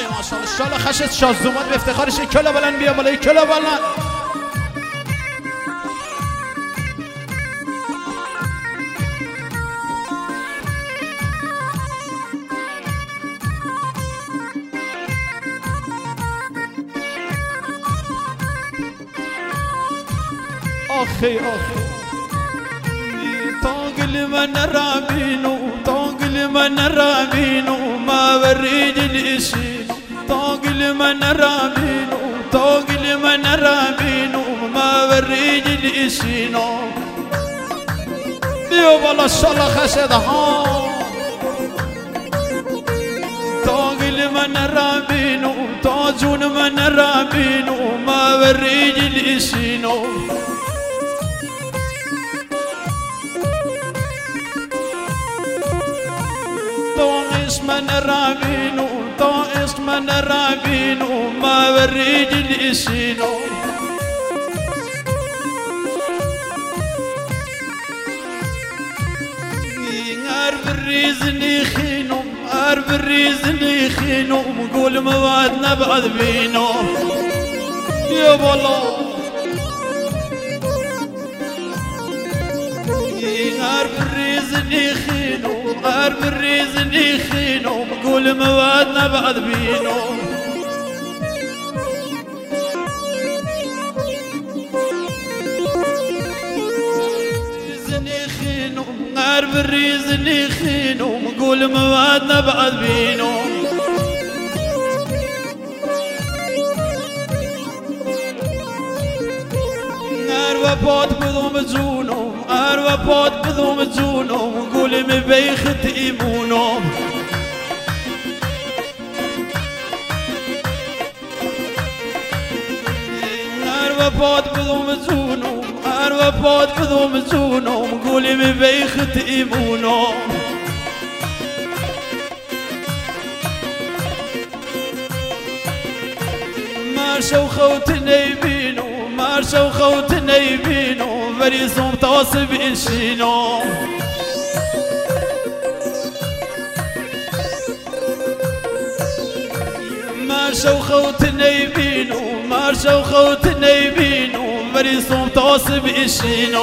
ماشاءالله شاله خشت شازومات به افتخارش کلا بلند بیا بالای کلا بلند آخی آخی طاقل من رابينو طاقل من رابينو ما وريد الاسين طاقل من رابينو طاقل من رابينو ما وريد الاسين بيو بالله الشالله خشد ها طاقل من رابينو طاجون من رابينو ما وريد الاسين طائس من رابينو طائس من رابينو ما وريد الاسينو عارف الريزني خينو عارف الريزني خينو مقول موادنا بعد بينو يا بالله عارف الريزني خينو عارف الريزني خينو مقول موادنا بعد بينو ريزني خينو عارف الريزني خينو مقول موادنا بعد بينو عارف بوت بذوم زونو عارف بوت بذوم زونو مقول مبيخت إيمونو عارف بوت بذوم زونو عارف بوت بذوم زونو مقول مبيخت إيمونو مارشوا خوتني بينو مارشوا خوتني بينو فريسهم تواصب إنشينو مارشوا خوتني بينو مارشوا خوتني بينو فريسهم تواصب إنشينو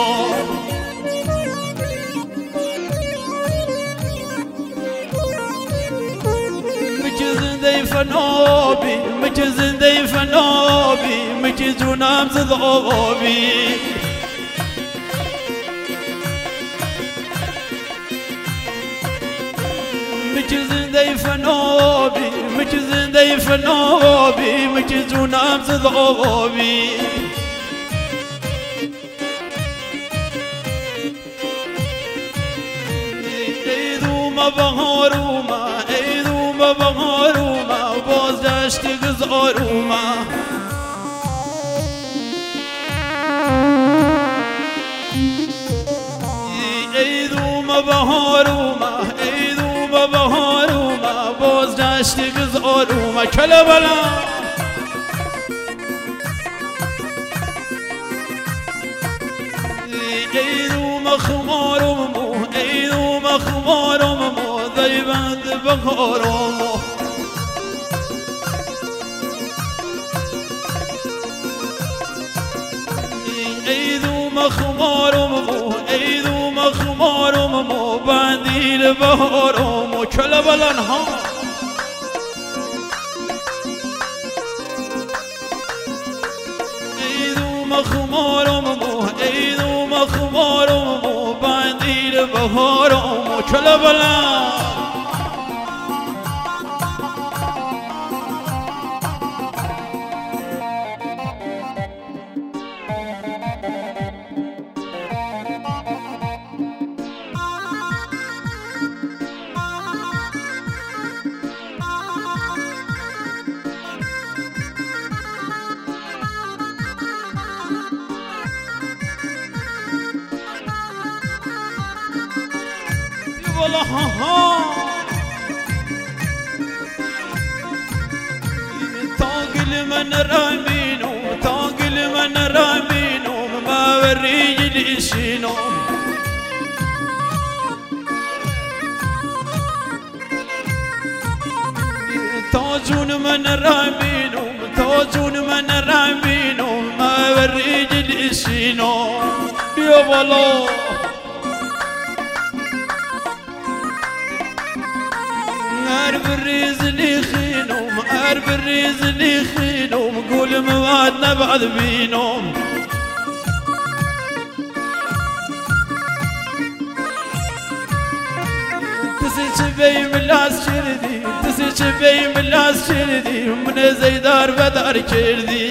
مجزن دي فنوبي مجزن دي فنوبي مجزو نامز ضوبي مجزن دي فنوبي مجزن دي فنوبي مجزو نامز ضوبي ايدو ما بهاروما ايدو ما بهاروما باز داشت گزاروما ايدو ما بهاروما ايدو ما بهاروما باز داشت گزاروما کلا بلا ايدو ما خمارمو ايدو ما خمارمو ذيبند بخارمو ايدو ما خمارمو ايدو ما خمارمو بعدي لبهارمو كلا بلنها ايدو ما خمارمو ايدو ما خمارمو بعدي لبهارمو كلا بلن والله طاقل من رامينو طاقل من رامينو ما وريج الإسينو تاجون من من رامينهم توجون من رامينهم ما بالرجل الشينهم يا والله أرب الريزني خينهم أرب الريزني خينهم قول موادنا بعد بينهم تسي بي ملاس شردي تسي بي ملاس شردي من زيدار بدار كردي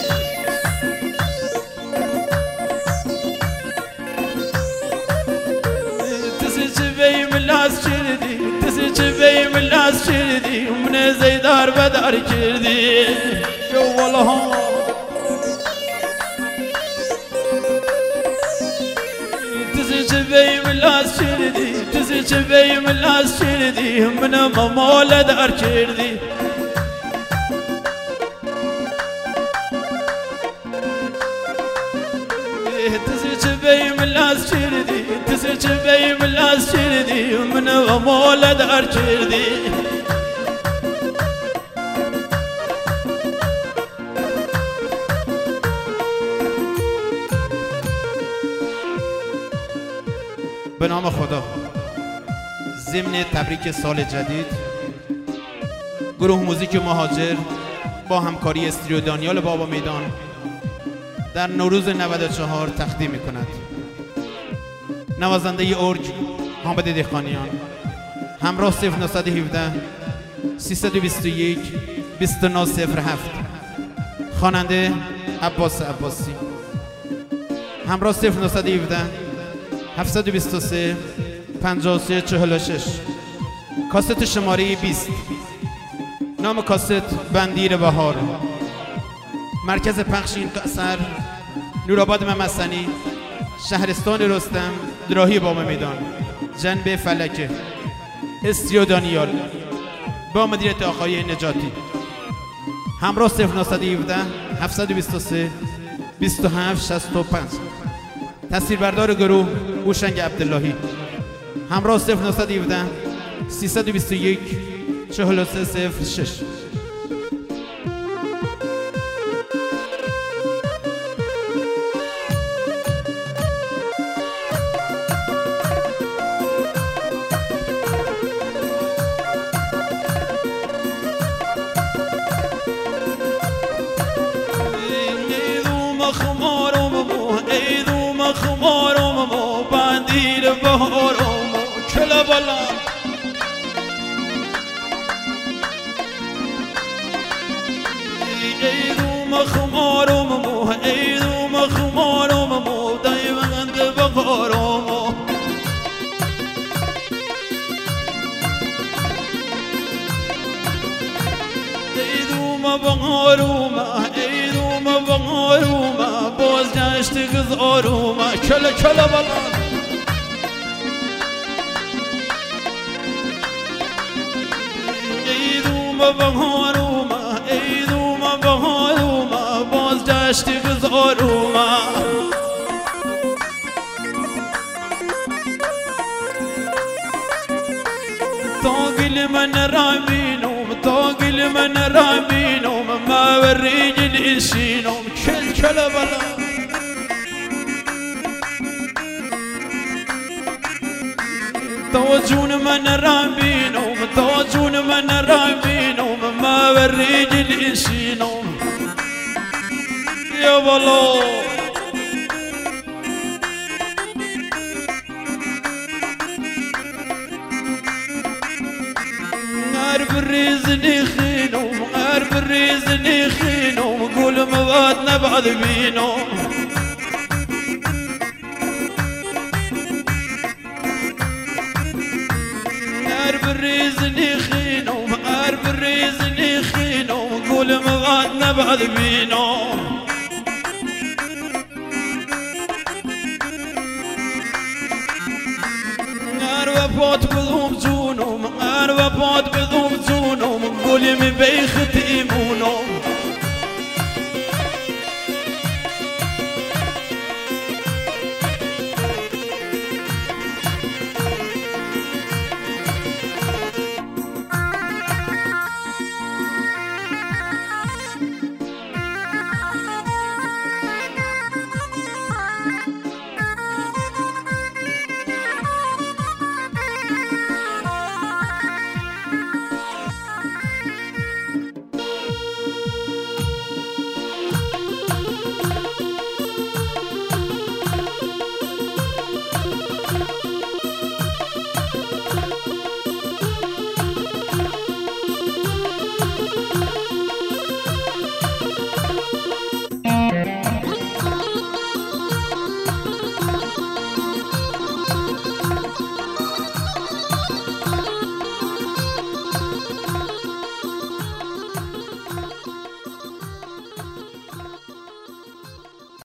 تسي بي ملاس شردي تسي بي ملاس شردي من زيدار بدار كردي يا والله تسي بي ملاس شردي تسي بي ملاس شردي من مولى دار كردي تسي بي ملاس شردي تسي بي ملاس شردي من مولى دار كردي به نام خدا ضمن تبریک سال جدید گروه موزیک مهاجر با همکاری استودیو دانیال بابا میدان در نوروز 94 تقدیم می‌کند. نوازنده ارگ حامد دهقانیان همراه 0917 321 2907 خواننده عباس عباسی همراه 0917 723 5346 کاست شماره 20 نام کاست بندیر بهار مرکز پخش این اثر نورآباد ممسنی شهرستان رستم راهی بابا میدان جنب فلکه استودیو دانیال با مدیریت آقای نجاتی همراه 0917 723 2765 تصویربردار گروه هوشنگ عبداللهی همراه 0917 321 4306 خمارم مو بندیر بهارم کلا بالا ایدوم خمارم مو ایدوم خمارم مو دایوند بهارم ایدوم بهارم ایدوم بهارم باز گشت گذارم کلا کلا بالا ایدوم بهارم ایدوم بهارم باز گشت گذارم طاقل من رامينهم طاقل من رامينهم ما بالرجل الشينهم كلا بلا توجون من رامينهم توجون من رامينهم ما بالرجل الشينهم يا والله أرب الريزني خينهم أرب الريزني خينهم قول موادنا بعد بينهم أرب الريزني خينهم أرب الريزني خينهم قول موادنا بعد بينهم وفات بذوم زونهم أنا وفات بذوم زونهم قولي من بيخت إيمونهم